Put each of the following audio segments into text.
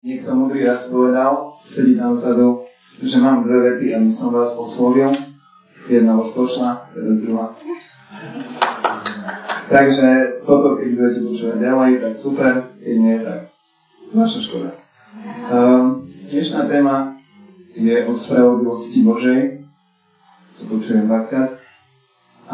Niekto múdry raz povedal, sedí tam vzadu, že mám dve vety, aby som vás oslovil. Jedna už pošla, teraz druhá. Takže toto, keď budete počúvať ďalej, tak super, keď nie, tak naša škoda. Dnešná téma je o spravodlivosti Božej, co počujem dvakrát. A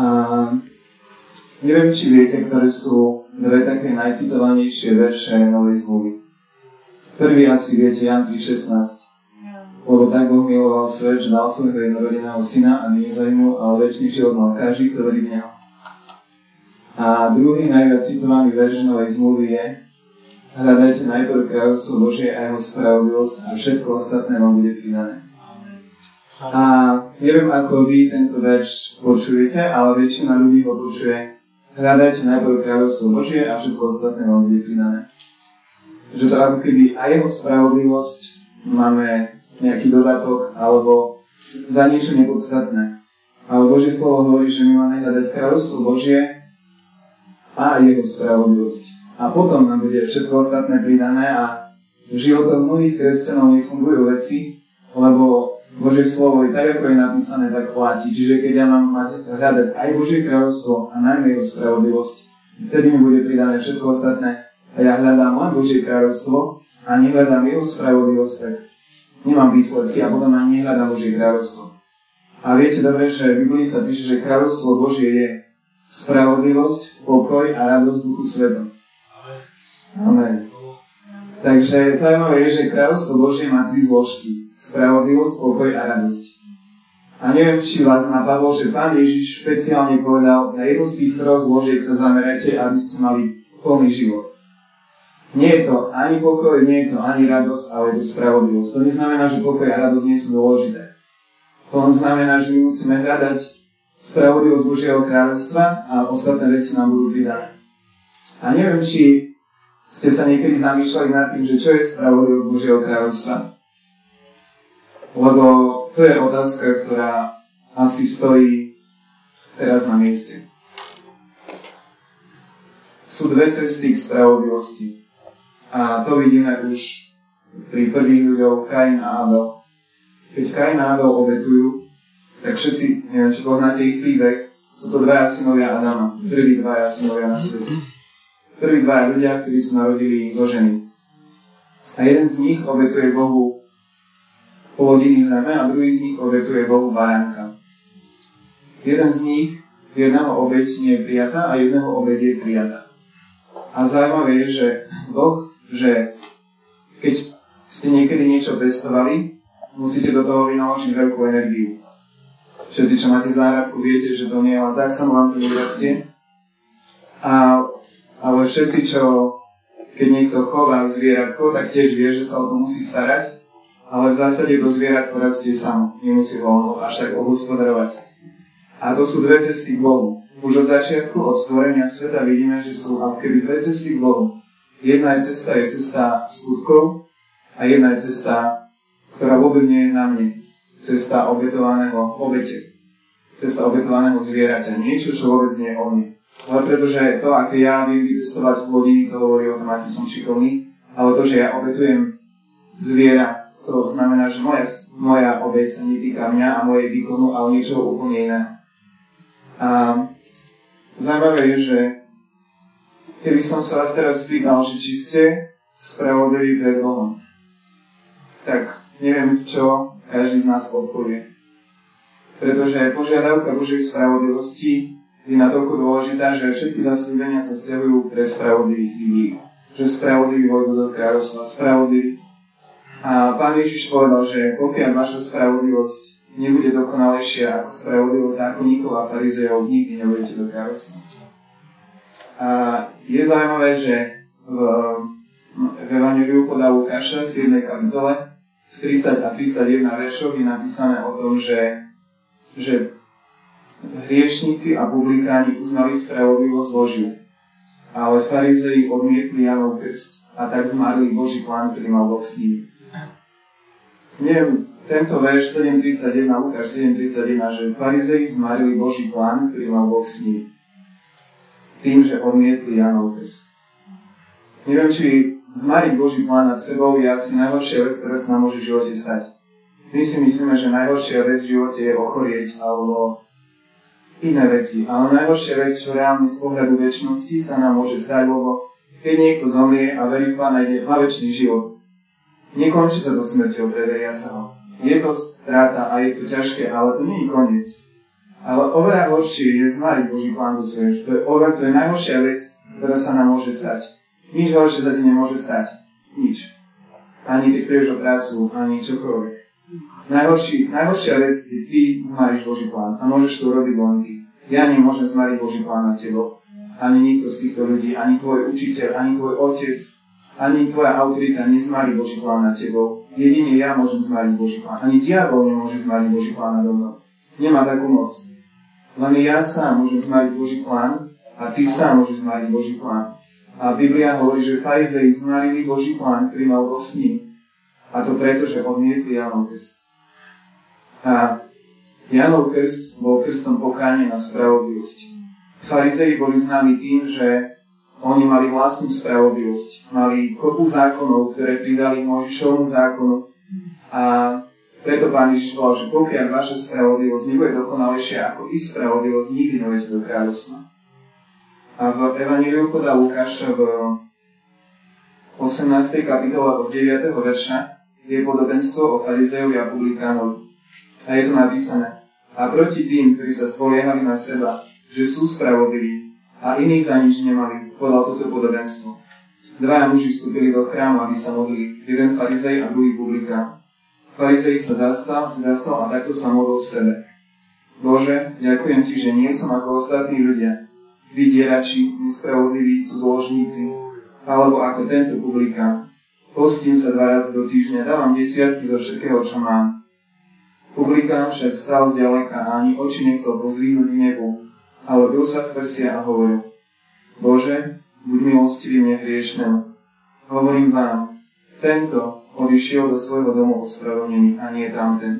neviem, či viete, ktoré sú dve také najcitovanejšie verše Novej zmluvy. Prvý asi viete, Jan 3,16. Lebo tak Boh miloval svet, že dal svojho jednorodeného syna, aby nezahynul, ale večný život mal každý, kto verí v neho. A druhý najviac citovaný verš Novej zmluvy je: hľadajte najprv kráľovstvo Božie a jeho spravodlivosť a všetko ostatné vám bude pridané. A neviem, ako vy tento verš počujete, ale väčšina ľudí ho počuje: hľadajte najprv kráľovstvo Božie a všetko ostatné vám bude pridané. Že to ako keby aj jeho spravodlivosť máme nejaký dodatok, alebo za niečo nepodstatné. Ale Božie slovo hovorí, že my máme hľadať kráľovstvo Božie a jeho spravodlivosť. A potom nám bude všetko ostatné pridané a v životoch mnohých kresťanov nefungujú veci, lebo Božie slovo je tak, ako je napísané, tak platí. Čiže keď ja mám hľadať aj Božie kráľovstvo a najmä jeho spravodlivosť, vtedy mi bude pridané všetko ostatné. A ja hľadám len Božie kráľovstvo a nehľadám jeho spravodlivosť, tak nemám výsledky a potom ani nehľadám Božie kráľovstvo. A viete dobre, že v Biblii sa píše, že kráľovstvo Božie je spravodlivosť, pokoj a radosť v Duchu Svetom. Amen. Takže zaujímavé je, že kráľovstvo Božie má 3 zložky. Spravodlivosť, pokoj a radosť. A neviem, či vás napadlo, že Pán Ježiš špeciálne povedal, na jednu z tých 3 zložiek sa zamerajte, aby ste mali plný život. Nie je to ani pokoj, nie je to ani radosť, ale je to spravodlivosť. To neznamená, že pokoj a radosť nie sú dôležité. To len znamená, že my musíme hľadať spravodlivosť Božieho kráľovstva a ostatné veci nám budú pridané. A neviem, či ste sa niekedy zamýšľali nad tým, že čo je spravodlivosť Božieho kráľovstva. Lebo to je otázka, ktorá asi stojí teraz na mieste. Sú 2 cesty k spravodlivosti. A to vidíme už pri prvých ľuďoch, Kain a Abel. Keď Kain a Abel obetujú, tak všetci, neviem, či poznáte ich príbeh, sú to 2 synovia Adama, prví 2 synovia na svete. Prví 2 ľudia, ktorí sa narodili zo ženy. A jeden z nich obetuje Bohu plodiny zeme a druhý z nich obetuje Bohu baránka. Jeden z nich, jedného obeť nie je prijatá a jedného obeť je prijatá. A zaujímavé je, že Boh, že keď ste niekedy niečo pestovali, musíte do toho vynaložiť veľkú energiu. Všetci, čo máte záhradku, viete, že to nie je len tak, samo vám to nevyrastie. Ale všetci, keď niekto chová zvieratko, tak tiež vie, že sa o to musí starať, ale v zásade to zvieratko rastie samo, nemusí ho až tak obhospodarovať. A to sú 2 cesty k Bohu. Už od začiatku, od stvorenia sveta vidíme, že sú ako keby 2 cesty k Bohu. Jedna je cesta skutkov a jedna je cesta, ktorá vôbec nie je na mne. Cesta obetovaného obete. Cesta obetovaného zvieraťa. Niečo, čo vôbec nie je o mne. Ale pretože to, aké ja viem vytestovať plodiny, to hovorí o tom, aký som šikovný, ale to, že ja obetujem zviera, to znamená, že moja obeť sa netýka mňa a mojej výkonu, ale niečoho úplne iného. A zaujímavé je, že keby som sa vás teraz spýtal, že či ste spravodliví pred Bohom, tak neviem, čo každý z nás odpovie. Pretože požiadavka Božej spravodlivosti je natoľko dôležitá, že všetky zasľúbenia sa vzťahujú pre spravodlivých ľudí. Že spravodliví vojdu do kráľovstva, spravodliví. A Pán Ježiš povedal, že pokiaľ vaša spravodlivosť nebude dokonalejšia ako spravodlivosť zákonníkov a farizejov, nikdy nebudete do kráľovstva. A je zaujímavé, že v Evangeliu podľa Lukáša v 7. kapitole v 30 a 31 veršoch je napísané o tom, že hriešnici a publikáni uznali spravodlivosť Božiu, ale farizei odmietli Janov krst a tak zmarli Boží plán, ktorý mal Boh s nimi. Neviem, tento verš 7.31, Lukáš 7.31, že farizei zmarili Boží plán, ktorý mal Boh s nimi. Tým, že odmietli Janov krst. Neviem, či zmariť Boží plán nad sebou je asi najhoršia vec, ktorá sa nám môže v živote stať. My si myslíme, že najhoršia vec v živote je ochorieť alebo iné veci. Ale najhoršia vec, čo reálne z pohľadu večnosti sa nám môže stať, lebo keď niekto zomrie a verí v Pána, má večný život. Nekončí sa to smrťou pre veriaceho. Je to stráta a je to ťažké, ale to nie je koniec. Ale oveľa horšie je zmariť Boží plán zo svojho. To je najhoršia vec, ktorá sa nám môže stať. Nič horšie sa ti nemôže stať. Nič. Ani keď prídeš o prácu, ani čokoľvek. Najhoršia vec je, ty zmaríš Boží plán. A môžeš to robiť len ty. Ja nemôžem zmariť Boží plán nad tebou. Ani nikto z týchto ľudí, ani tvoj učiteľ, ani tvoj otec, ani tvoja autorita nezmarí Boží plán nad tebou. Jedine ja môžem zmariť Boží plán. Ani diabol nemôže zmariť Boží plán nado mnou. Nemá takú moc. Len ja sám môžem zmariť Boží plán a ty sám môžeš zmariť Boží plán. A Biblia hovorí, že farizei zmarili Boží plán, ktorý mal vo sním. A to preto, že odmietli Jánov krst. A Jánov krst bol krstom pokánia na spravodlivosť. Farizei boli známi tým, že oni mali vlastnú spravodlivosť. Mali kopu zákonov, ktoré pridali Mojžišovmu zákonu. A preto Pán Ježiš povedal, že pokiaľ vaša spravodlivosť nebude dokonalejšia ako ich spravodlivosť, nikdy nevojete do kráľovstva. A v Evanjeliu podľa Lukáša v 18. kapitole od 9. verša je podobenstvo o farizejovi a publikánovi. A je to napísané. A proti tým, ktorí sa spoliehali na seba, že sú spravodliví a iných za nič nemali, podal toto podobenstvo. Dvaja muži vstúpili do chrámu, aby sa modlili. Jeden farizej a druhý publikán. Farizej sa zastal a takto sa modlil v sebe. Bože, ďakujem ti, že nie som ako ostatní ľudia, vydierači, nespravodliví, cudzoložníci, alebo ako tento publikán. Postím sa 2 razy do týždňa, dávam 10 zo všetkého, čo mám. Publikán však stál zďaleka a ani oči nechcel pozvínuť k nebu, ale bil sa v prsia a hovoril: Bože, buď milostivý mne hriešnemu. Hovorím vám, tento odišiel do svojho domu ospravedlnený a nie tamten.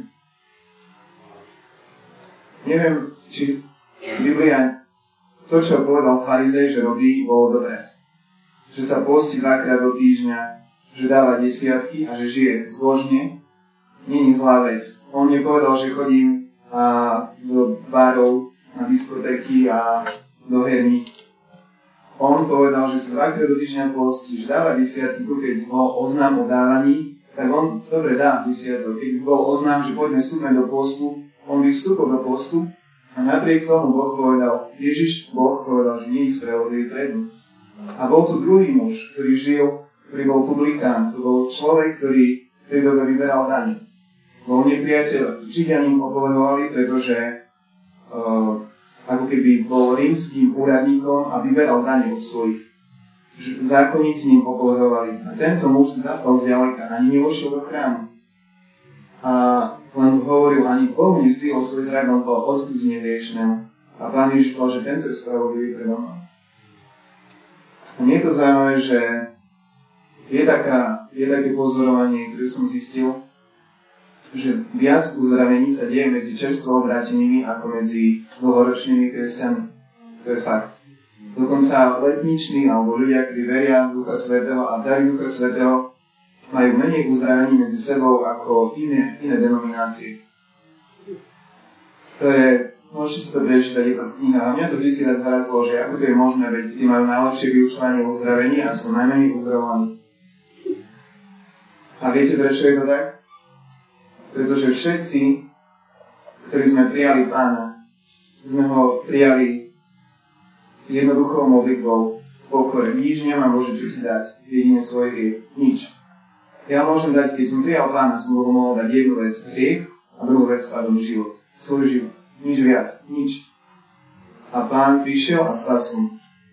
Neviem, či Biblia to, čo povedal farizej, že robí, bolo dobré. Že sa postí 2-krát do týždňa, že dáva 10 a že žije zbožne, nie je zlá vec. On nepovedal, že chodím do barov, na diskotéky a do herní. On povedal, že sa 2-krát do týždňa postí, že dáva 10, keď bol oznám o dávaní, tak on dobre dá 10. Keď bol oznám, že poďme vstúpme do postu, on by vstúpil do postu. A napriek tomu Boh povedal, že nie je spravodlivý pred ním. A bol tu druhý muž, ktorý bol publikán. To bol človek, ktorý v tej dobe vyberal dane. Bol nepriateľ. Židia ním opovedovali, pretože ako keby bol rímským úradníkom a vyberal dane od svojich. Zákonníci ním opovedovali. A tento muž sa zastal zďaleka, ani nevošiel do chrámu. A len hovoril, ani Bohu nezdvihol svoj zrak, on bol odpúsť nehriešnemu. A Pán Ježiš povedal, že tento je spravodlivý predo mnou. A nie je to zaujímavé, že je také pozorovanie, ktoré som zistil, že viac uzdravení sa deje medzi čerstvo obrátenými ako medzi dlhoročnými kresťanmi. To je fakt. Dokonca letniční alebo ľudia, ktorí veria v Ducha Svätého a dali Ducha Svätého, majú menej uzdravení medzi sebou ako iné denominácie. To je, môžete si to prečítať, je to v knihách. A mňa to vždy tak zarazilo, že ako to je možné, veď tí majú najlepšie vyučovanie o uzdravení a sú najmenej uzdravovaní. A viete, prečo je to tak? Pretože všetci, ktorí sme prijali Pána, sme ho prijali jednoduchou modlitbou v pokore. Nič nemám, Bože, čo ti dať, jedine svoj hriech. Nič. Ja môžem dať, keď som prijal Pána, som mohol dať jednu vec, hriech, a druhú vec, pardon, život. Svoj život. Nič viac. Nič. A Pán prišiel a spasil.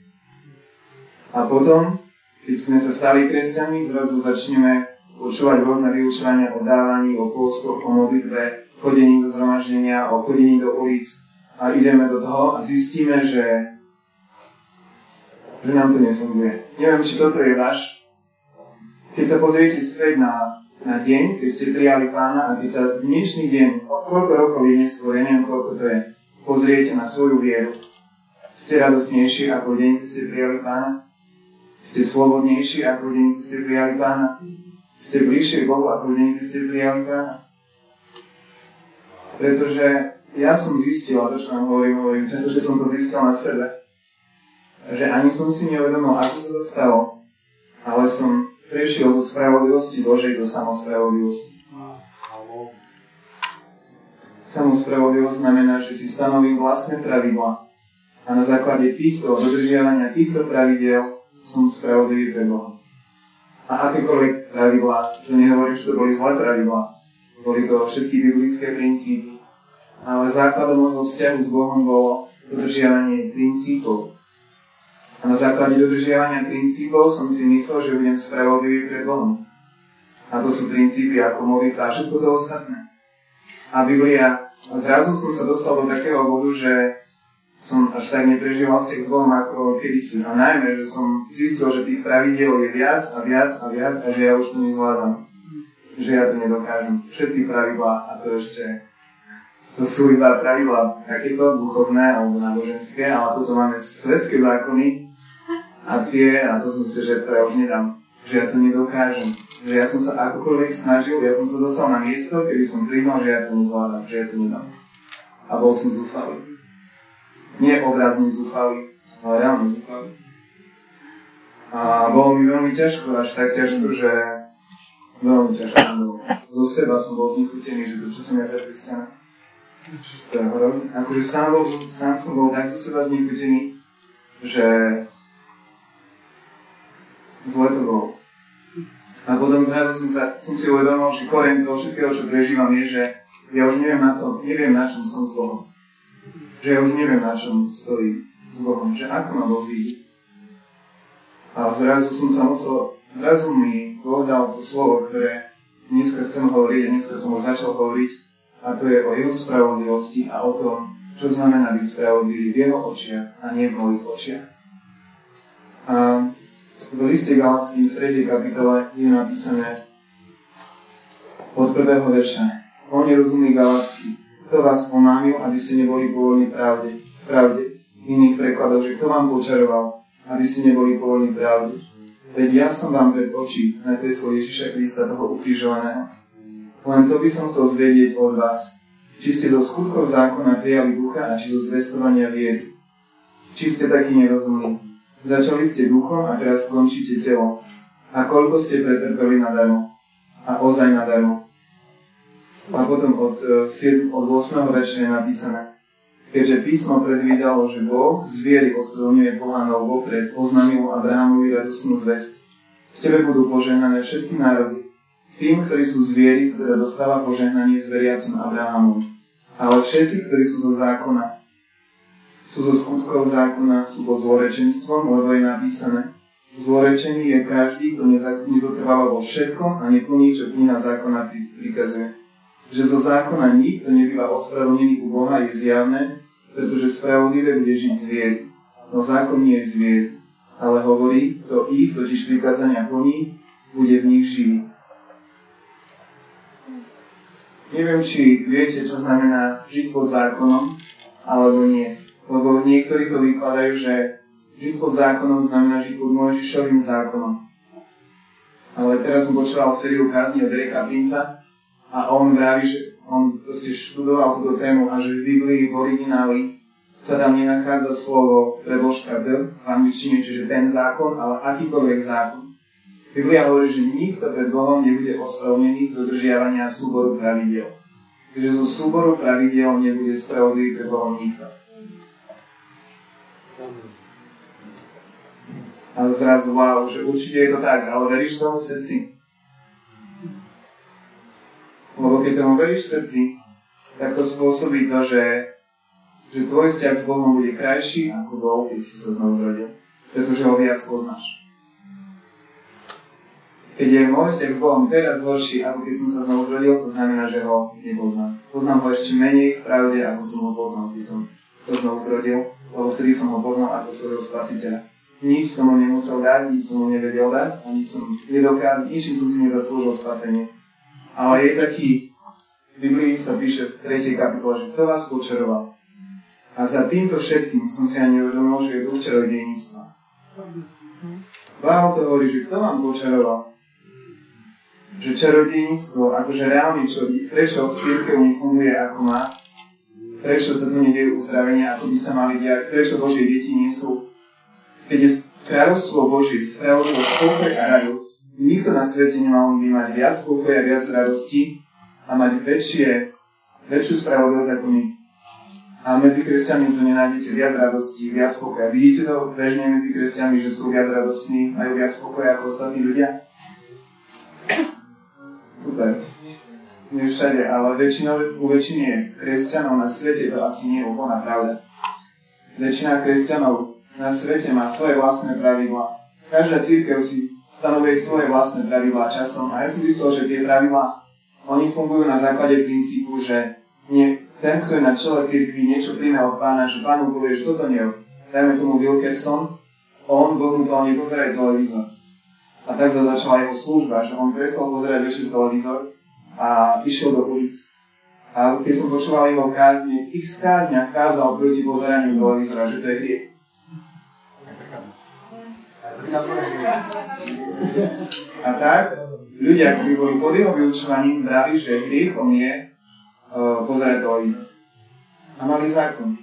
A potom, keď sme sa stali kresťanmi, zrazu začneme počúvať rôzne vyučovania o dávaní, o pôstoch, o modlitbe, chodení do zhromaždenia, o chodení do ulic a ideme do toho a zistíme, že nám to nefunguje. Neviem, či toto je váš. Keď sa pozriete späť na deň, keď ste prijali Pána a keď sa dnešný deň, koľko rokov je neskôr, ja neviem, koľko to je, pozriete na svoju vieru, ste radosnejší ako deň, keď ste prijali Pána? Ste slobodnejší, ako v deň, keď ste prijali Pána? Ste bližšie Bohu, ako v deň, keď ste prijali Pána? Pretože ja som zistil, a to, čo vám hovorím, pretože som to zistil na sebe, že ani som si neuvedomil, ako sa to stalo, ale som prešiel zo spravodlivosti Božej do samospravodlivosti. Samospravodlivosť znamená, že si stanovím vlastné pravidlá a na základe dodržiavania týchto pravidiel som spravodlivý pre Boha. A akékoľvek pravidlá, to nehovorím, že to boli zlé pravidlá, boli to všetky biblické princípy, ale základom môjho vzťahu s Bohom bolo dodržiavanie princípov. A na základe dodržiavania princípov som si myslel, že budem spravodlivý pred Bohom. A to sú princípy ako modlitba a všetko to ostatné. A Biblia, a zrazu som sa dostal do takého bodu, že som až tak neprežíval vzťah s Bohom ako kedysi. A najmä, že som zistil, že tých pravidiel je viac a viac a viac a že ja už to nezvládam. Že ja to nedokážem. Všetky pravidlá, a to ešte, to sú iba pravidlá takéto duchovné alebo náboženské, ale potom máme svetské zákony a to som si, že to ja už nedám. Že ja to nedokážem. Že ja som sa akokoľvek snažil, ja som sa dostal na miesto, kedy som priznal, že ja to nezvládam, že ja to nedám. A bol som zúfalý. Nie obrazne zúfalý, ale reálne zúfalý. A bolo mi veľmi ťažko, až tak ťažko, že veľmi ťažko bolo. Zo seba som bol znechutený, že to, čo som ja za Kristiana. To je hrozné. Akože sám som bol tak zo seba znechutený, že zle to bolo. A potom zrazu som si uvedomil, že koreň toho všetkého, čo prežívam, je, že ja už neviem na čom som s Bohom. Že ja už neviem, na čom stojím s Bohom. Že ako ma Boh vidí. A zrazu mi Boh dal to slovo, ktoré dneska chcem hovoriť a dneska som už začal hovoriť. A to je o jeho spravodlivosti a o tom, čo znamená byť spravodlivý v jeho očiach a nie v mojich očiach. A v liste Galatským v 3. kapitole je napísané od 1. verša. O nerozumný Galatský, kto vás omámil, aby ste neboli povolní pravde. V iných prekladoch, že kto vám počaroval, aby ste neboli povolní pravde. Veď ja som vám pred oči nakreslil Ježiša Krista, toho ukrižovaného. Len to by som chcel zvedieť od vás. Či ste zo skutkov zákona prijali ducha a či zo zvestovania viery. Či ste takí nerozumní. Začali ste duchom a teraz skončíte telom. A koľko ste pretrpeli nadarmo. A ozaj nadarmo. A potom od 8. verša je napísané. Keďže písmo predvídalo, že Boh z viery ospravedlňuje pohanov vopred, oznámil Abrahamovi radosnú zvesť. V tebe budú požehnané všetky národy. Tým, ktorí sú z viery, sa teda dostáva požehnanie s veriacim Abrahamom. Ale všetci, ktorí sú zo zákona, sú zo skutkov zákona, sú pod zlorečenstvom, lebo je napísané. Zlorečený je každý, kto nezotrváva vo všetkom a neplní, čo kniha zákona prikazuje. Že zo zákona nikto nebýva ospravedlnený u Boha je zjavné, pretože spravodlivé bude žiť z viery. No zákon nie je z viery, ale hovorí, kto ich, totiž prikazania plní, bude v nich živý. Neviem, či viete, čo znamená žiť pod zákonom, alebo nie. Lebo niektorí to vykladajú, že žiť pod zákonom znamená žiť pod Mojžišovým zákonom. Ale teraz som počúval sériu kázni od Dereka Princa a on vraví, že on proste študoval túto tému a že v Biblii v origináli sa tam nenachádza slovo predložka D v angličtine, čiže ten zákon, ale akýkoľvek zákon. Biblia hovorí, že nikto pred Bohom nebude ospravedlnený z dodržiavania súboru pravidiel. Takže zo súboru pravidiel nebude spravodlivý pred Bohom nikto. A zrazu, wow, že určite je to tak, ale veríš tomu v srdci? Lebo keď tomu veríš v srdci, tak to spôsobí to, že tvoj vzťah s Bohom bude krajší, ako bol, keď si sa znovu zrodil. Pretože ho viac poznáš. Keď je môj vzťah s Bohom teraz horší, ako keď som sa znovu zrodil, to znamená, že ho nepoznám. Poznám ho ešte menej v pravde, ako som ho poznal, keď som sa znovu zrodil, lebo vtedy som ho poznal ako svojho spasiteľa. Nič som mu nemusel dať, nič som mu nevedel dať a ničím som si nezaslúžil spasenie. Ale je taký, v Biblii sa píše v 3. kapitole, že kto vás počaroval. A za týmto všetkým som si ani uvedomil, že je duch čarodejníctva. Pavol to hovorí, že kto vám počaroval? Že čarodejníctvo, akože reálne prečo v cirkev nefunguje ako má, prečo sa tu nedejú uzdravenia, ako by sa mali diať, prečo Božie deti nie sú. Keď je kráľovstvo Božie, spravodlivosť, pokoj a radosť, nikto na svete nemal by mať viac pokoja, viac radosti a mať väčšiu spravodlivosť ako my. A medzi kresťanmi tu nenájdete viac radosti, viac pokoja. Vidíte to bežne medzi kresťanmi, že sú viac radostní, majú viac pokoja ako ostatní ľudia? Super. Nie všade, ale u väčšiny kresťanov na svete to asi nie je úplná pravda. Väčšina kresťanov na svete má svoje vlastné pravidlá. Každá cirkev si stanovuje svoje vlastné pravidlá časom a ja som myslel, že tie pravidlá, oni fungujú na základe princípu, že ten, kto je na čele cirkvi, niečo príjme od pána, že pánu povie, že toto nie. Dajme tomu Wilkerson, on bol nutný nepozerať televízor. A tak sa začala jeho služba, že on prestal pozerať večer televízor a išiel do ulic. A keď som počúval jeho kázne, v x kázniach kázal proti pozeraniu televízora, že to je hriech. A tak, ľudia, ktorí boli pod jeho vyučovaním, brali, že hriechom je pozerať televízor. A mali zákon.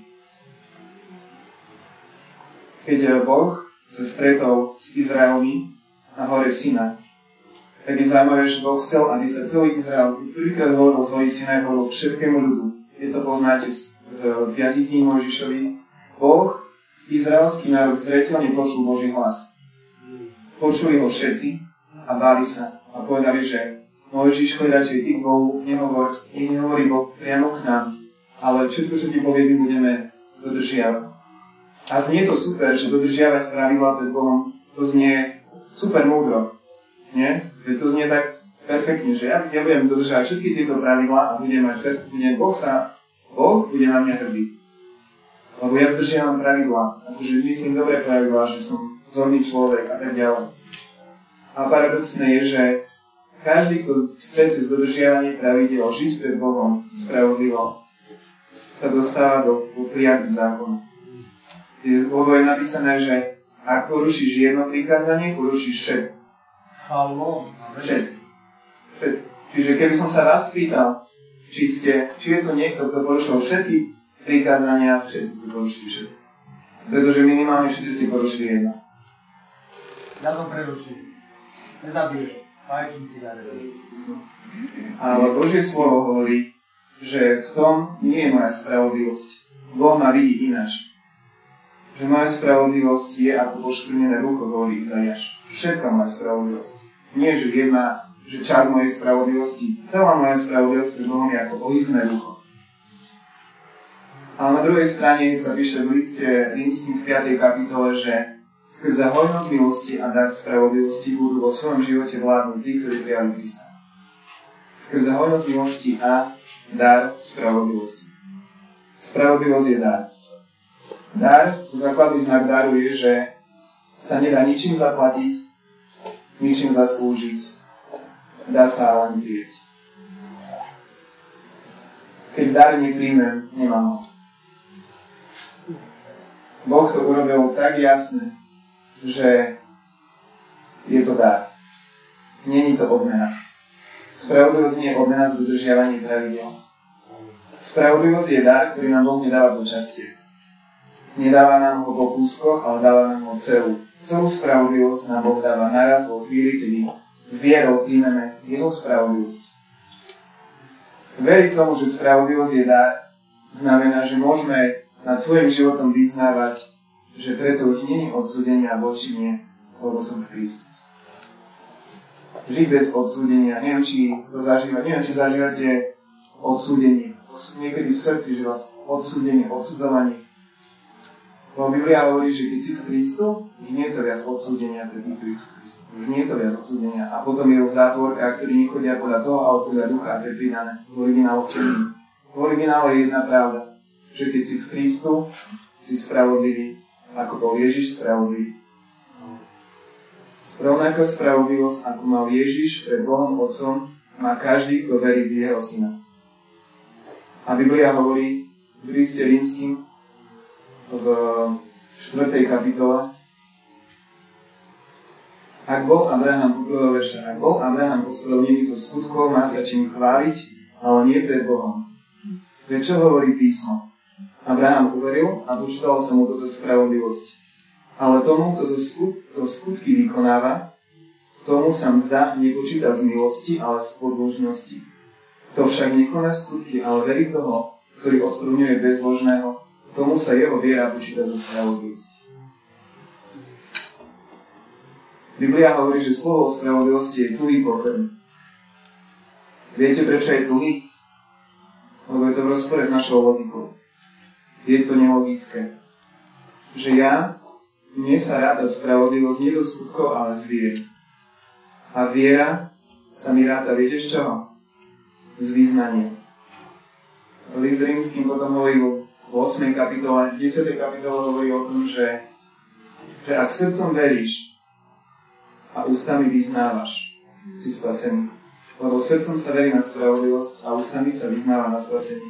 Keď Boh sa stretol s Izraelmi na hore Sinaj, tak je zaujímavé, že Boh chcel, aby sa celý Izrael prvýkrát hovoril o svojich Sinaj, hovoril všetkému ľudu. Je to poznáte z 5 kníh Mojžišových. Boh, izraelský národ zreteľne počul Boží hlas. Počuli ho všetci a báli sa a povedali, že Mojžiš, radšej ty k Bohu nehovorí Boh priamo k nám, ale všetko, čo ti povie, my budeme dodržiavať. A znie to super, že dodržiavať pravidlá pred Bohom, to znie super múdro. Nie? Veď to znie tak perfektne, že ja budem dodržať všetky tieto pravidlá a Boh bude na mňa hrdý. Lebo ja dodržiavam pravidlá. Akože myslím dobré pravidlá, že som vzorný človek a tak ďalej. A paradoxné je, že každý, kto chce cez dodržiavanie pravidel žiť pred Bohom spravodlivo, sa dostáva do prijatých zákonov. Lebo je napísané, že ak porušíš jedno prikázanie, porušíš všetko. Všetko. Čiže keby som sa vás pýtal, či je to niekto, kto porušil všetky prikázania, všetci ste porušili všetko. Pretože minimálne všetci ste porušili jedno. Ja to preruším. Nezabiješ. Ale Božie slovo hovorí, že v tom nie je moja spravodlivosť. Boh ma vidí ináč. Že moja spravodlivosť je ako poškvrnené rucho, hovorí Izaiáš. Všetká moja spravodlivosť. Nie, že časť mojej spravodlivosti. Celá moja spravodlivosť pred Bohom je ako ohyzné rucho. Ale na druhej strane sa píše v liste Rímskym v 5. kapitole, že skrze hojnosť milosti a dar spravodlivosti budú vo svojom živote vládnuť tí, ktorí prijali Krista. Skrze hojnosť milosti a dar spravodlivosti. Spravodlivosť je dar. Dar, základný znak daru je, že sa nedá ničím zaplatiť, ničím zaslúžiť. Dá sa len prijať. Keď dar nepríjmem, nemám ho. Boh to urobil tak jasne, že je to dar. Není to odmena. Spravodlivosť nie je odmena za dodržiavanie pravidel. Spravodlivosť je dar, ktorý nám Boh nedáva do časti. Nedáva nám ho po kúskoch, ale dáva nám ho celú. Celú spravodlivosť nám Boh dáva naraz vo chvíli, kedy vierou príjmeme jeho spravodlivosť. Veriť tomu, že spravodlivosť je dar, znamená, že môžeme nad svojím životom vyznávať, že preto už nie je odsúdenia voči mne, lebo som v Kristu. Žiť bez odsúdenia. Neviem, či zažívate odsúdenie. Niekedy v srdci, že vás odsúdenie, odsudzovanie. Lebo Biblia hovorí, že keď si v Kristu, už nie je to viac odsúdenia pre tých, ktorí sú v Kristu. Už nie je to viac odsúdenia. A potom je v zátvorkách, ktorí nechodia podľa toho, ale podľa ducha, to je pridané. V originále je jedna pravda, že keď si v Kristu, si spravodlivý, ako bol Ježiš spravodlivý. Rovnaká spravodlivosť, ako mal Ježiš pred Bohom Otcom, má každý, kto verí v jeho Syna. A Biblia hovorí v liste Rímskym v 4. kapitole Ak bol Abraham ospravedlnený zo skutkov, má sa čím chváliť, ale nie pred Bohom. Veď čo hovorí písmo? Abraham uveril a počítalo sa mu to za spravodlivosť. Ale tomu, kto to skutky vykonáva, tomu sa mzda nepočíta z milosti, ale z podĺžnosti. To však nekoná skutky, ale verí toho, ktorý ospravedlňuje bezbožného, tomu sa jeho viera počíta za spravodlivosť. Biblia hovorí, že slovo o spravodlivosti je tuhý pokrm. Viete, prečo je tuhý? Lebo je to v rozpore s našou logikou. Je to nelogické. Že mne sa ráta spravodlivosť nie zo skutkov, ale z viery. A viera sa mi ráta, viete z čoho? Z význania. List Rímskym potom hovorí v 8. kapitole, 10. kapitole hovorí o tom, že ak srdcom veríš a ústami vyznávaš, si spasený. Lebo srdcom sa verí na spravodlivosť a ústami sa vyznáva na spasenie.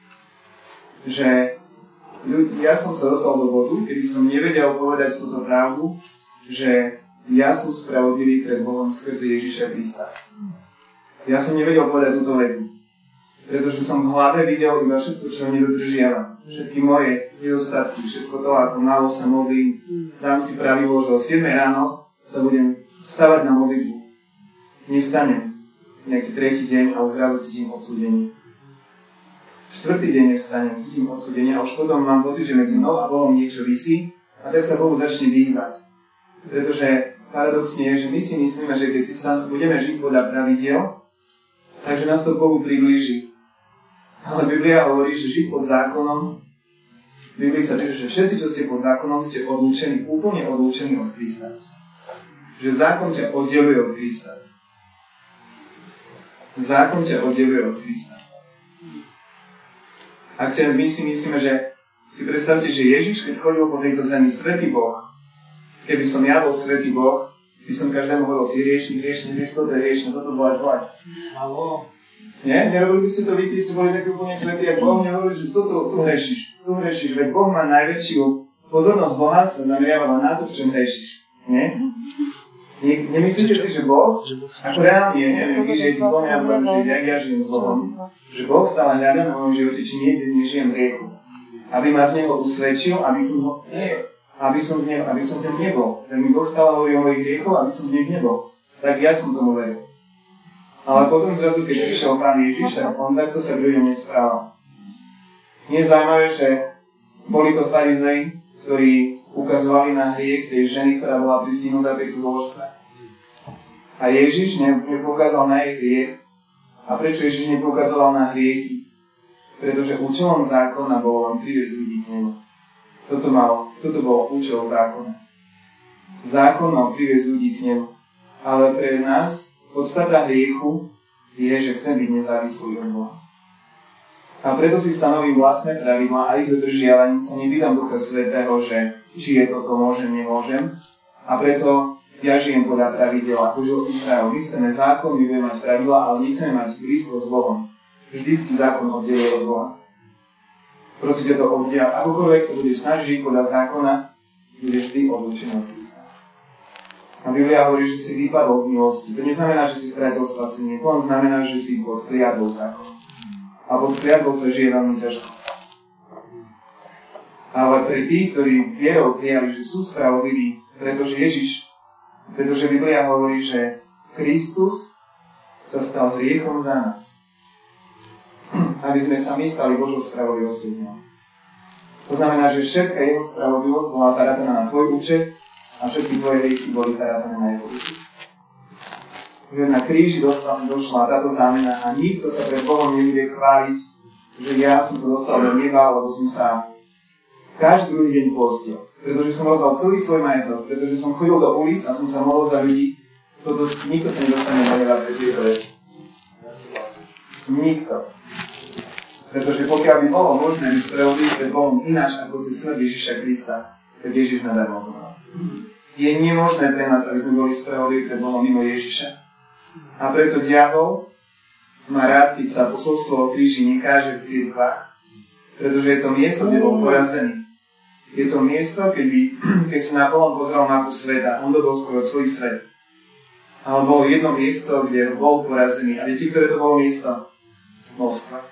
Že ja som sa dostal do bodu, kedy som nevedel povedať túto pravdu, že ja som spravodlivý pred Bohom skrze Ježiša Krista. Ja som nevedel povedať túto vetu, pretože som v hlave videl iba všetko, čo nedodržiavam. Všetky moje nedostatky, všetko to, ako málo sa modlím. Dám si pravidlo, že o 7 ráno sa budem stavať na modlitbu. Nevstanem nejaký tretí deň a už zrazu cítim odsúdenie. Štvrtý deň nevstanem, cítim odsúdenie a už potom mám pocit, že medzi mnou a Bohom niečo visí a tak sa Bohu začne vyhýbať. Pretože paradoxne je, že my si myslíme, že keď si budeme žiť podľa pravidiel, takže nás to Bohu priblíži. Ale Biblia hovorí, že žiť pod zákonom, v Biblii sa píše, že všetci, čo ste pod zákonom, ste odlúčení, úplne odlúčení od Krista. Že zákon ťa oddeluje od Krista. Zákon ťa oddeluje od Krista. Ak my si myslíme, že si predstavte, že Ježiš, keď chodil po tejto zemi, svätý Boh, keby som ja bol svätý Boh, by som každému hovoril, si riešni, toto je riešne, toto zle. Nie? Nerobili by ste to vy, ty ste boli takí úplne svätí, ak Boh nehovoril, že tu hrešiš, veď Boh má najväčšiu pozornosť Boha sa zameriava na to, čo hrešiš. Nie? Nemyslíte si, že Boh, ako reálne, neviem, vy žijete s Bohom, ja poviem, že ja žijem s Bohom, že Boh stále hľadá na mojom živote, či niekde nežijem riechu. Aby ma z Neho usvedčil, aby som v ňom nebol. Tak mi Boh stále hovorí o mojich riechoch, aby som v nich nebol. Tak ja som tomu veril. Ale potom zrazu, keď prišiel Pán Ježiš, tak on takto sa k ľuďom nesprával. Nie je zaujímavé, že boli to farizei, ktorí ukazovali na hriech tej ženy, ktorá bola pristihnutá pri cudzoložstve. A Ježiš nepoukázal na jej hriech. A prečo Ježiš nepoukazoval na hriechy? Pretože účelom zákona bolo len priviesť ľudí k nemu. Toto bol účel zákona. Zákon mal priviesť ľudí k nemu. Ale pre nás podstata hriechu je, že chcem byť nezávislý od Boha. A preto si stanovím vlastné pravidlá a ich dodržiavaním sa nepýtam Ducha Svätého, že či je toto môžem, nemôžem. A preto ja žijem podľa pravidel a žil Izrael. My chceme zákon, my budeme mať pravidlá, ale nechceme mať blízko s Bohom. Vždycky zákon oddeluje od Boha. Prosíte to oddiaľ. Akokoľvek sa budeš snažiť podľa zákona, budeš vždy odlučený od Krista. A Biblia hovorí, že si vypadol z milosti. To neznamená, že si strátil spasenie. To znamená, že si pod kliatbou zákona. A pod kliatbou sa žije veľmi ťažko. Ale pre tých, ktorí vierou prijali, že sú spravodliví, pretože Biblia hovorí, že Kristus sa stal hriechom za nás. Aby sme sa my stali Božou spravodlivosťou. To znamená, že všetká jeho spravodlivosť bola zarátaná na tvoj účet a všetky tvoje hriechy boli zarátané na jeho účet. Že na kríži došla táto zámena a nikto sa pred Bohom nebude chváliť, že ja som sa dostal do neba, lebo som sa každý druhý deň postil. Pretože som rozdal celý svoj majetok, pretože som chodil do ulic a som sa modlil za ľudí. Nikto sa nedostane do neba pre tieto veci. Nikto. Pretože pokiaľ by bolo možné byť spravodlivý pred Bohom ináč ako cez smrť Ježiša Krista, tak Ježiš nadarmo zomrel. Je nemožné pre nás, aby sme boli spravodliví pred Bohom mimo Ježiša. A preto diabol má rád, keď sa posolstvo o kríži nekáže v cirkvách, pretože je to miesto, kde bol porazený. Je to miesto, keď si Napoleon pozrel mapu sveta, on dodol skoro celý svet. Ale bolo jedno miesto, kde bol porazený. A viete, ktoré to bolo miesto? Moskva.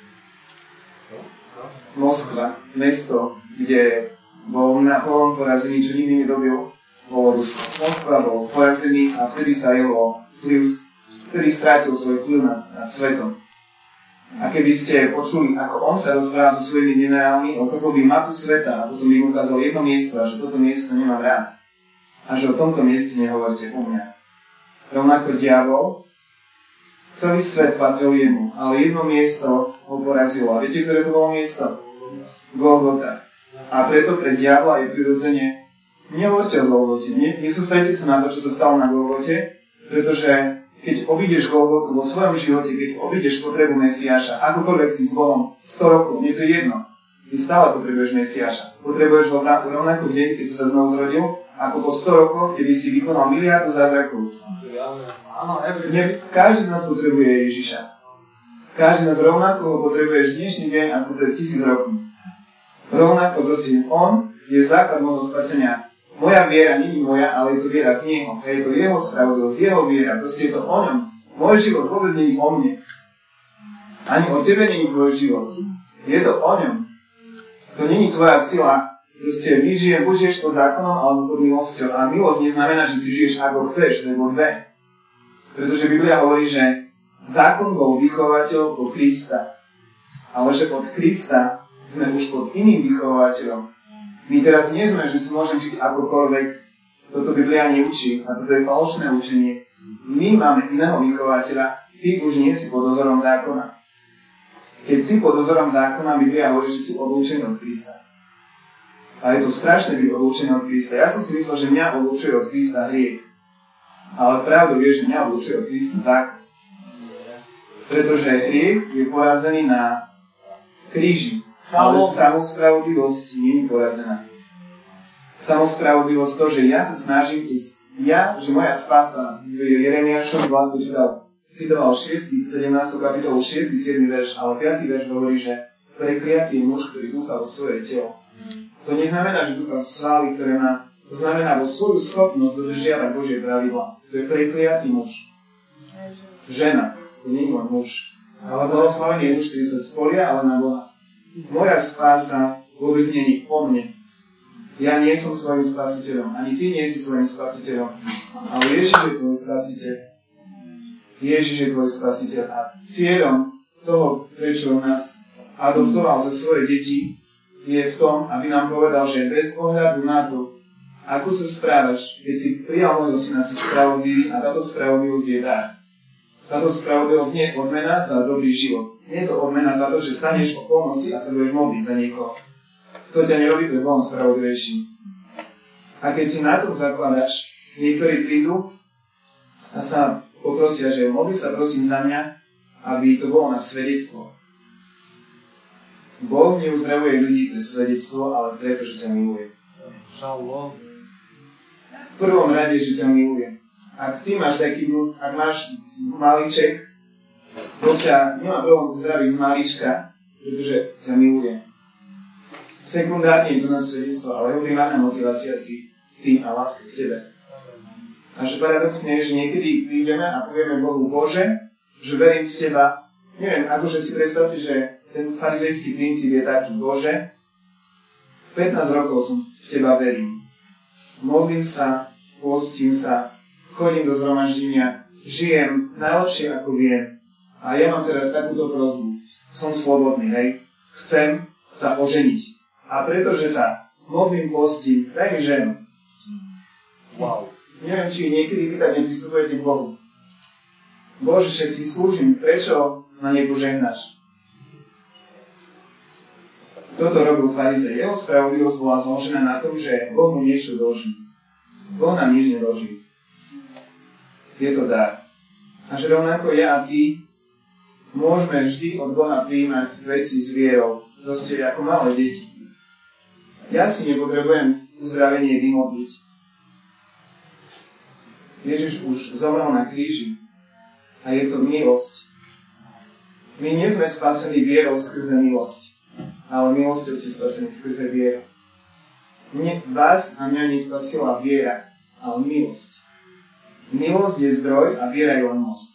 Moskva, mesto, kde bol Napoleon porazený, čo nikdy nedobil, bolo Rusko. Moskva bol porazený a vtedy sa jeho vplyv, vtedy strátil svoj vplyv nad svetom. A keby ste počuli, ako on sa rozprával so svojimi generálmi, ukázal by mapu sveta a potom im ukázal jedno miesto a že toto miesto nemám rád. A že o tomto mieste nehovorte u mňa. Rovnako diabol, celý svet patril jemu, ale jedno miesto ho porazilo. A viete, ktoré to bolo miesto? Golgota. A preto pre diabla je prirodzene, nehovorte o Golgote, nesústredite sa na to, čo sa stalo na Golgote, pretože keď obídeš Golgotu vo svojom živote, keď obídeš potrebu Mesiáša, akokoľvek si s Bohom 100 rokov, nie to je jedno, ty stále potrebuješ Mesiáša. Potrebuješ ho rovnako v deň, keď si sa znovu zrodil, ako po 100 rokoch, kedy si vykonal miliardu zázrakov. Každý z nás potrebuje Ježiša. Každý z nás rovnako ho potrebuješ dnešný deň ako pred 1000 rokov. Rovnako proste on je základ môjho spasenia. Moja viera nie je moja, ale je to viera v Neho. Je to Jeho spravodlivosť, Jeho viera. Proste je to o ňom. Môj život vôbec nie je o mne. Ani o tebe nie je tvoj život. Je to o ňom. To nie je tvoja sila. Proste buď žiješ pod zákonom, alebo pod milosťou. A milosť neznamená, že si žiješ ako chceš, nebo dve. Pretože Biblia hovorí, že zákon bol vychovateľ pod Krista. Ale že od Krista sme už pod iným vychovateľom. My teraz nie sme, že si môžem žiť akokoľvek. Toto Biblia neučí a toto je falošné učenie. My máme iného vychovateľa, ty už nie si pod dozorom zákona. Keď si pod dozorom zákona, Biblia hovorí, že si odlúčený od Krista. A je to strašné byť odlúčený od Krista. Ja som si myslel, že mňa odlúčuje od Krista hriech. Ale pravdu vie, že mňa odlúčuje od Krista zákon. Pretože hriech je porazený na kríži. Ale samospravodlivosť nie je porazená. Samospravodlivosť to, že ja sa snažím že moja spása, Jeremiášom citoval 17. kapitolu 6. 7. verš, ale 5. verš hovorí, že prekliatý je muž, ktorý dúfa vo svoje telo. To neznamená, že dúfa v slávy, ktoré má, to znamená vo svoju schopnosť dodržiavať Božie pravidlá. To je prekliatý muž. Žena, to nie je len muž. Ale blahoslavený je muž, ktorý sa spolia, ale na Boha. Moja spása vôbec nie je o mne. Ja nie som svojím spasiteľom, ani ty nie si svojím spasiteľom. Ale Ježiš je tvoj spasiteľ. Ježiš je tvoj spasiteľ. A cieľom toho, prečo nás adoptoval za svoje deti, je v tom, aby nám povedal, že bez ohľadu na to, ako sa správaš, keď si prijal môjho syna, si spravodlivý a táto spravodlivosť je dar. Táto spravodlivosť nie je odmena za dobrý život. Nie je to odmena za to, že staneš o polnoci a sa budeš modliť za niekoho. To ťa nerobí pred Bohom spravodlivejším. A keď si na tom zakladáš, niektorí prídu a sa poprosia, že modli sa prosím za mňa, aby to bolo na svedectvo. Boh neuzdravuje ľudí pre svedectvo, ale preto, že ťa miluje. V prvom rade, že ťa miluje. Ak ty máš ak máš malíček, Boh ťa nemá problém uzdraviť z malička, pretože ťa miluje. Sekundárne je to na svedectvo, ale jeho primárna motivácia si ty a láska k tebe. A že paradoxne je, že niekedy prídeme a povieme Bohu, Bože, že verím v teba. Neviem, akože si predstavte, že ten farizejský princíp je taký, Bože, 15 rokov som v teba verím. Modlím sa, postím sa, chodím do zhromaždenia, žijem najlepšie ako viem. A ja mám teraz takúto prosbu. Som slobodný, hej. Chcem sa oženiť. A pretože sa modlím, postím, daj mi ženu. Wow. Neviem, či niekedy vy tak nepristupujete k Bohu. Bože, však ti slúžim, prečo ma nepožehnáš? Toto robil farizej. Jeho spravodlivosť bola založená na tom, že Boh mu niečo dlží. Boh nám nič nedlží. Je to dar. A že rovnako ja a ty môžeme vždy od Boha prijímať veci s vierou. Proste ako malé deti. Ja si nepotrebujem uzdravenie vymodliť. Ježiš už zomrel na kríži. A je to milosť. My nie sme spasení vierou skrze milosť. Ale milosťou si spasení skrze vieru. Vás a mňa nespasila viera, ale milosť. Milosť je zdroj a viera je len most.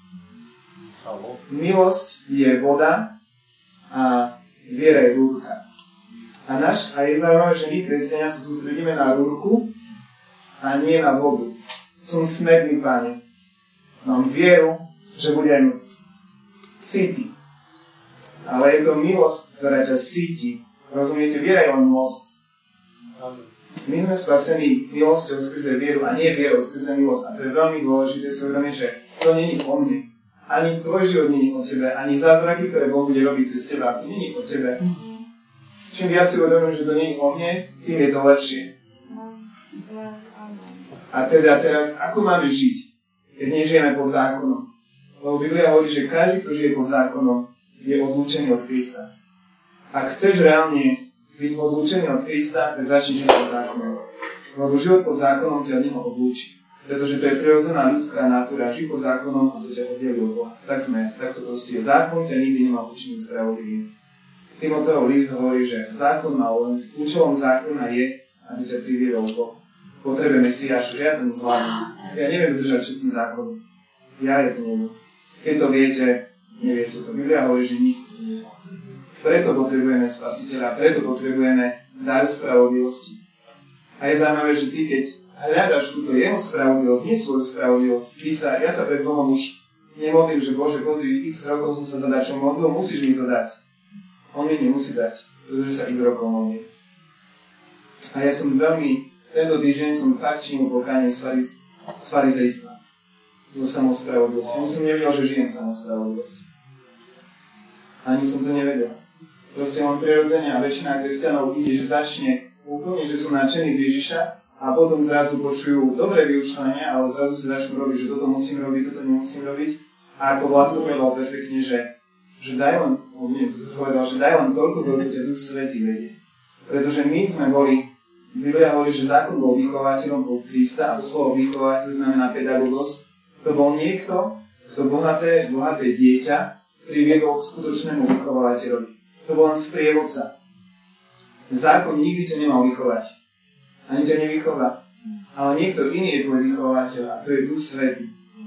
Milosť je voda a viera je rúrka. A je zaujímavé, že my, kresťania, sa sústredíme na rúrku a nie na vodu. Som smedný, Pane. Mám vieru, že budem sytý. Ale je to milosť, ktorá ťa síti. Rozumiete? Viera je len most. My sme spasení milosťou skrze vieru a nie vierou skrze milosť. A to je veľmi dôležité si uvedomiť, že to nie je o mne. Ani tvoj život nie je o tebe. Ani zázraky, ktoré Boh bude robiť cez teba, to nie je o tebe. Čím viac si uvedomím, že to nie je o mne, tým je to lepšie. A teda teraz, ako máme žiť, keď nežijeme pod zákonom? Lebo Biblia hovorí, že každý, kto žije pod zákonom, je odlúčený od Krista. Ak chceš reálne byť odlúčený od Krista, tak začni žiť pod zákonom. Lebo život pod zákonom ťa od neho odlúči. Pretože to je prirodzená ľudská natúra, žiť pod zákonom a to ťa oddelí od Boha. Tak to proste je. Zákon ťa nikdy nemá učiniť spravodlivým. Timoteov list hovorí, že zákon má len, účelom zákona je, aby ťa priviedol k Bohu. Potrebujeme Mesiáša, že ja to nezvládnem. Ja neviem držať všetkým zákonom. Ja to neviem. Keď to viete, neviete to. Biblia hovorí, že nikto to nevie. Preto potrebujeme Spasiteľa, preto potrebujeme dar spravodlivosti. A je zaujímavé, že ty, keď hľadaš túto jeho spravodlivosť, nie svoju spravodlivosť, ja sa pred Bohom už nemodlím, že Bože, pozri, x rokov som sa za dačo modlil, musíš mi to dať. On mi nemusí dať, pretože sa x rokov modlím. A ja som tento týždeň som tak činil pokánie z farizejstva. Zo samospravodlivosti. Ja som nevedel, že žijem samospravodlivosti. Ani som to nevedel. Proste mám prirodzene a väčšina kresťanov ide, že začne úplne, že sú nadšení z Ježiša a potom zrazu počujú dobré vyučovanie, ale zrazu si začnú robiť, že toto musím robiť, toto nemusím robiť. A ako Vládko povedal perfektne, že daj len toľko ťa Duch Svätý vedie. Pretože my sme boli, Biblia hovorí, že zákon bol vychovateľom bol Krista a to slovo vychovateľ znamená pedagogos. To bol niekto, kto bohaté dieťa priviedol k skutočnému vychovateľovi. To bol len sprievodca. Zákon nikdy ťa nemal vychovať. Ani ťa nevychová. Ale niekto iný je tvoj vychovateľ a to je Duch Svätý.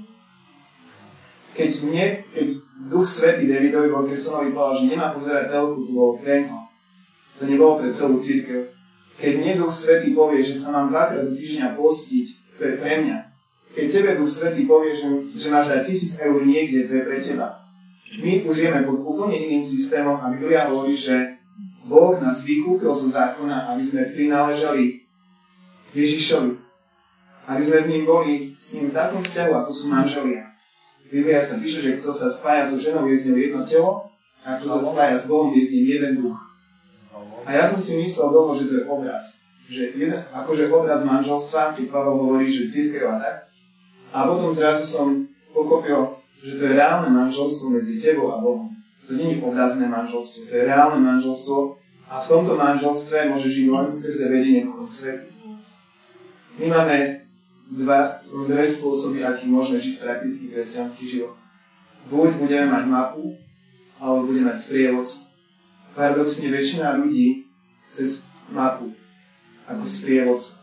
Keď Duch Svätý Davidovi Volkersonovi povedal, že nemá pozerať telku, to bolo pre ňo. To nebolo pre celú cirkev. Keď mne Duch Svätý povie, že sa mám 2-krát do týždňa postiť, to je pre mňa. Keď tebe Duch Svätý povie, že máš aj 1000 eur niekde, to je pre teba. My už žijeme pod úplne iným systémom a Biblia hovorí, že Boh nás vykúpil zo zákona, aby sme prináležali Ježišovi. Aby sme v ním boli s ním v takom vzťahu, ako sú manželia. Biblia sa píše, že kto sa spája so ženou, je s ňou jedno telo, a kto sa spája s Bohom, je s ním jeden duch. A ja som si myslel dlho, že to je obraz. Akože obraz manželstva, keď Pavel hovorí, že cirkev a tak. A potom zrazu som pochopil, že to je reálne manželstvo medzi tebou a Bohom. To nie je obrazné manželstvo, to je reálne manželstvo a v tomto manželstve môže žiť len skrze vedenie Duchom Svätým. My máme dve spôsoby, aký môžeme žiť praktický kresťanský život. Buď budeme mať mapu, alebo budeme mať sprievodcu. Paradoxne väčšina ľudí chce mapu ako sprievodcu.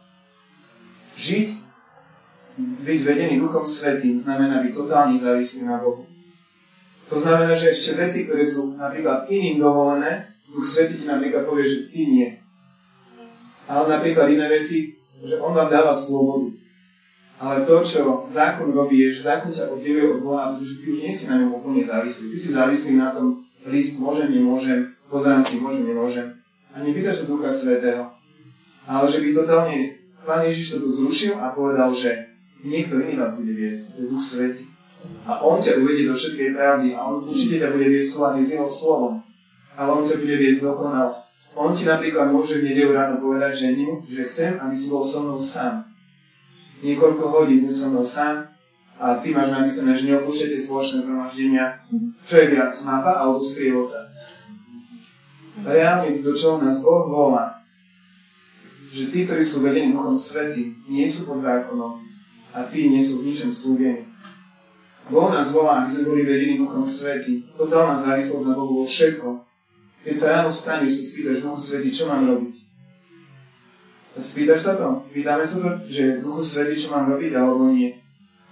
Byť vedený Duchom Svätým znamená byť totálne závislý na Bohu. To znamená, že ešte veci, ktoré sú napríklad iným dovolené, Duch Svätý ti napríklad povie, že ty nie. Ale napríklad iné veci, že on vám dáva slobodu. Ale to, čo zákon robí, je, že zákon ťa oddeluje od Boha, pretože ty už nie si na ňom úplne závislý. Ty si závislý na tom list, môžem, nemôžem, pozerám si, môžem, nemôžem. A nepýtaš sa Ducha Svätého. Ale že by totálne Pán Ježiš toto zrušil a povedal, že niekto iný vás bude viesť, to je Duch Svätý. A on ťa uvedie do všetkej pravdy a on určite ťa bude viesť súladne s jeho slovom. Ale on ťa bude viesť dokonale. On ti napríklad môže v nedeľu ráno povedať, že chcem, aby si bol so mnou sám. Niekoľko hodín buď so mnou sám a ty máš napísané, že neopúšťate spoločné zhromaždenia. Čo je viac, mapa alebo sprievodca? Reálne, do čoho nás Boh volá, že tí, ktorí sú vedení Duchom Svätým, nie sú pod zákonom a tí nie sú v ničom slúbení. Boh nás volá, aby sme boli vedení Duchom Svätým. Totálna závislosť na Bohu vo všetko. Keď sa ráno vstaneš, sa spýtaš Duchu Svätý, čo mám robiť? Spýtaš sa to? Pýtame sa to, že Duchu Svätý, čo mám robiť, alebo nie?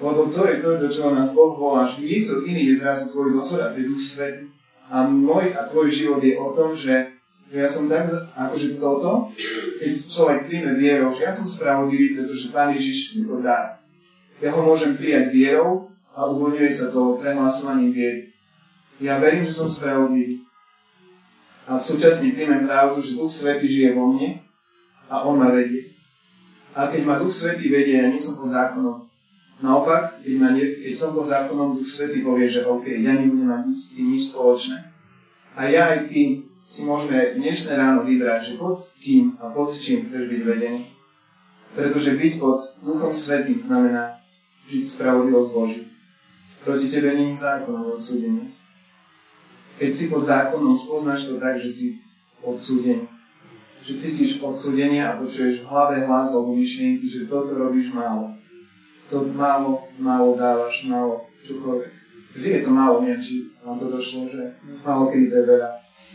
Lebo to je to, do čoho nás Boh volá, že niekto iný je zrazu tvoj dosor a to je Duch Svätý. A môj a tvoj život je o tom, že ja som tak, akože toto, keď človek príjme vierou, že ja som spravodlivý, pretože Pán Ježiš mi to dá. Ja ho môžem prijať vierou a uvoľňuje sa to prehlasovaním viery. Ja verím, že som spravodlivý. A súčasne príjmem pravdu, že Duch Svätý žije vo mne a on ma vedie. A keď ma Duch Svätý vedie, ja nie som pod zákonom. Naopak, keď som pod zákonom, Duch Svätý povie, že OK, ja nebudem mať s tým nič spoločné. A ja aj ty si môžeme dnešné ráno vybrať, že pod kým a pod čím chceš byť vedený. Pretože byť pod Duchom Svätým znamená žiť spravodlivosť Božiu. Proti tebe nie je zákonom odsúdenie. Keď si pod zákonom, spoznáš to tak, že si odsúdený. Že cítiš odsúdenie a počuješ v hlave hlas alebo myšlienky, že toto robíš málo. To málo dávaš, málo čokoľvek. Vždy je to málo, neviem, či vám to došlo, že málo kedy to je veľa.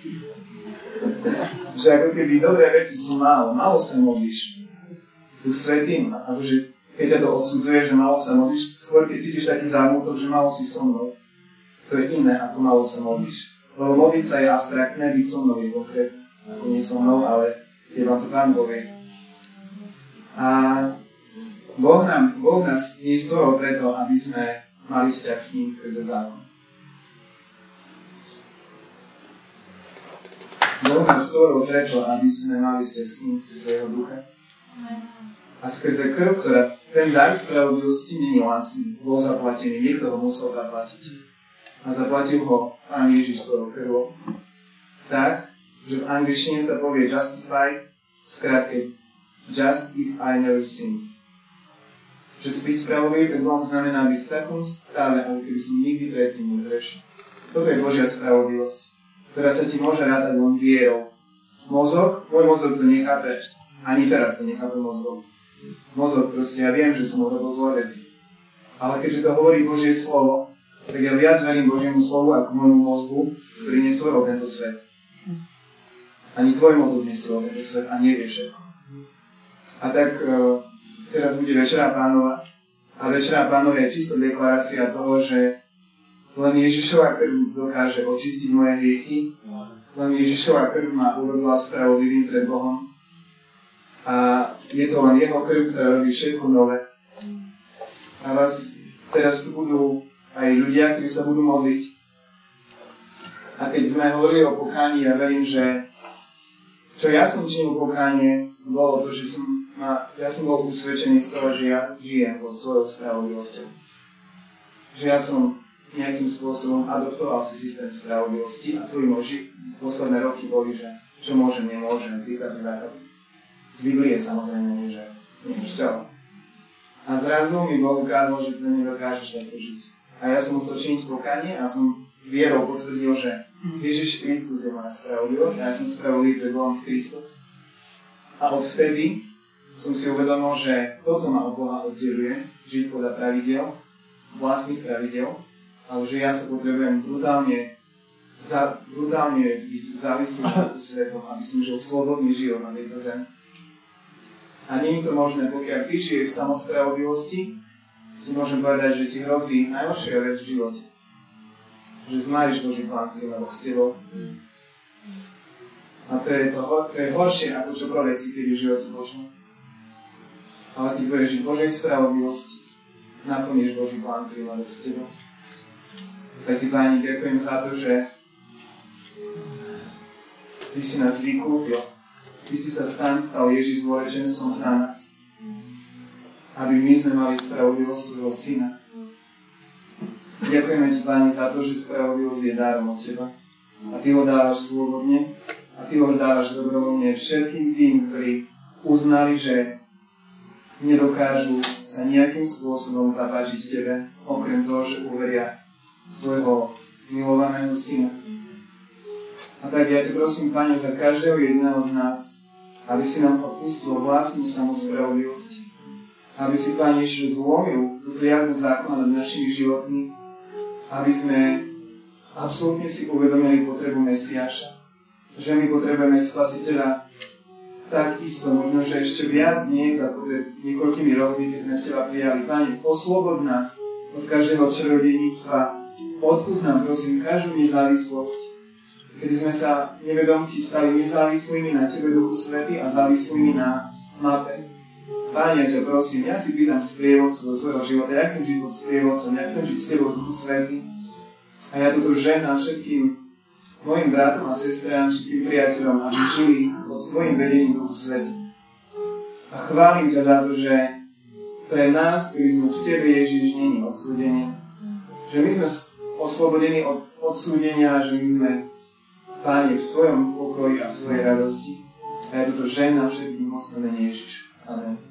Že ako keby dobré veci sú málo sa modlíš. Tu svätým, akože keď ťa to odsudzuje, že málo sa modlíš, skôr keď cítiš taký zármutok, že málo si so mnou. To je iné, ako málo sa modlíš. Lebo modliť sa je abstraktné, byť so mnou je konkrétne. Ako nie so mnou, ale je vám to Pán povie. A Boh nás nestvoril preto, aby sme mali vzťah s ním skrze zákon. Boh nás stvoril preto, aby sme mali vzťah s ním skrze jeho ducha. A skrze krv, ktorá ten dar spravodlivosti nie je lacný, bol zaplatený, niekto ho musel zaplatiť. A zaplatil ho Pán Ježiš svojou krvou. Tak, že v angličtine sa povie justified, skrátke just if I never sinned. Že byť spravodlivý pred Bohom znamená byť v takom stave, ako keby som nikdy predtým nezrešil. Toto je Božia spravodlivosť, ktorá sa ti môže rátať len vierou. Môj mozog to nechápe, ani teraz to nechápe mozgom. Mozog proste, ja viem, že som urobil zlé veci. Ale keďže to hovorí Božie slovo, tak ja viac verím Božiemu slovu ako môjmu mozgu, ktorý nestvoril tento svet. Ani tvoj mozog nestvoril tento svet a nevie všetko. A tak teraz bude Večera Pánova. A Večera Pánova je čisto deklarácia toho, že len Ježišova krv dokáže očistiť moje hriechy. Len Ježišova krv ma urobila spravodlivým pred Bohom. A je to len jeho krv, ktorá robí všetko nové. A teraz tu budú aj ľudia, ktorí sa budú modliť. A keď sme hovorili o pokáni, ja verím, že čo ja som činil pokánie, bolo to, že ja som bol usvedčený z toho, že ja žijem pod svojou spravodlivosťou. Že ja som nejakým spôsobom adoptoval si systém spravodlivosti a celý môj posledné roky boli, že čo môžem, nemôžem, príkazy, zákazy. Z Biblie samozrejme nie, že čo. A zrazu mi Boh ukázal, že to nedokážeš takto žiť. A ja som musel činiť pokánie a som vierou potvrdil, že Ježiš Kristus je moja spravodlivosť a ja som spravodlivý pred Bohom v Kristu. A odvtedy som si uvedomil, že toto ma od Boha oddeluje, žiť podľa pravidiel, vlastných pravidiel, ale že ja sa potrebujem brutálne byť závislý na svetom, aby som žil slobodný život na tejto zemi. A nie je to možné, pokiaľ ty žiješ v samospravodlivosti, ti môžem povedať, že ti hrozí najhoršia vec v živote. Že zmáriš Boží plán, ktorý má Boh s tebou. A to je horšie ako čokoľvek si kedy v živote Božom. Ale ty budeš žiť Božej spravodlivosti. Naplníš Boží plán, ktorý má Boh s tebou. Tak ti, Páni, ďakujem za to, že ty si nás vykúpil. Ty si sa stal Ježiš zlorečenstvom za nás. Aby my sme mali spravodlivosť tvojho syna. Ďakujeme ti, Páni, za to, že spravodlivosť je darom od teba. A ty ho dávaš slobodne. A ty ho dávaš dobrovoľne všetkým tým, ktorí uznali, že nedokážu sa nejakým spôsobom zapáčiť tebe, okrem toho, že uveria v tvojho milovaného syna. A tak ja te prosím, Pane, za každého jedného z nás, aby si nám odpustil vlastnú samospravodlivosť. Aby si, Pán Ježiš, zlomil tú kliatbu zákona nad našimi životmi, aby sme absolútne si uvedomili potrebu Mesiáša, že my potrebujeme Spasiteľa a takisto, možno, že ešte viac dnes a pred niekoľkými rokmi, keď sme v Teba prijali. Pane, oslobod nás od každého čarodejníctva, odpusť nám, prosím, každú nezávislosť, kedy sme sa nevedomky stali nezávislými na Tebe, Duchu Svätý, a závislými na mape. Pane, ja ťa prosím, ja si pýtam sprievodcu do svojho života, ja chcem žiť pod sprievodcom, ja chcem žiť s Tebou, Duchu Svätý. A ja toto ženám všetkým mojim bratom a sestrám, všetkým priateľom, aby žili pod svojim vedením Duchu Svätý. A chválim ťa za to, že pre nás, ktorí sme v Tebe, Ježiš, nie je odsúdenie. Že my sme oslobodení od odsúdenia, že my sme, Páne, v Tvojom pokoji a v Tvojej radosti. A ja toto ženám všetkým mocno mene Ježiš. Amen.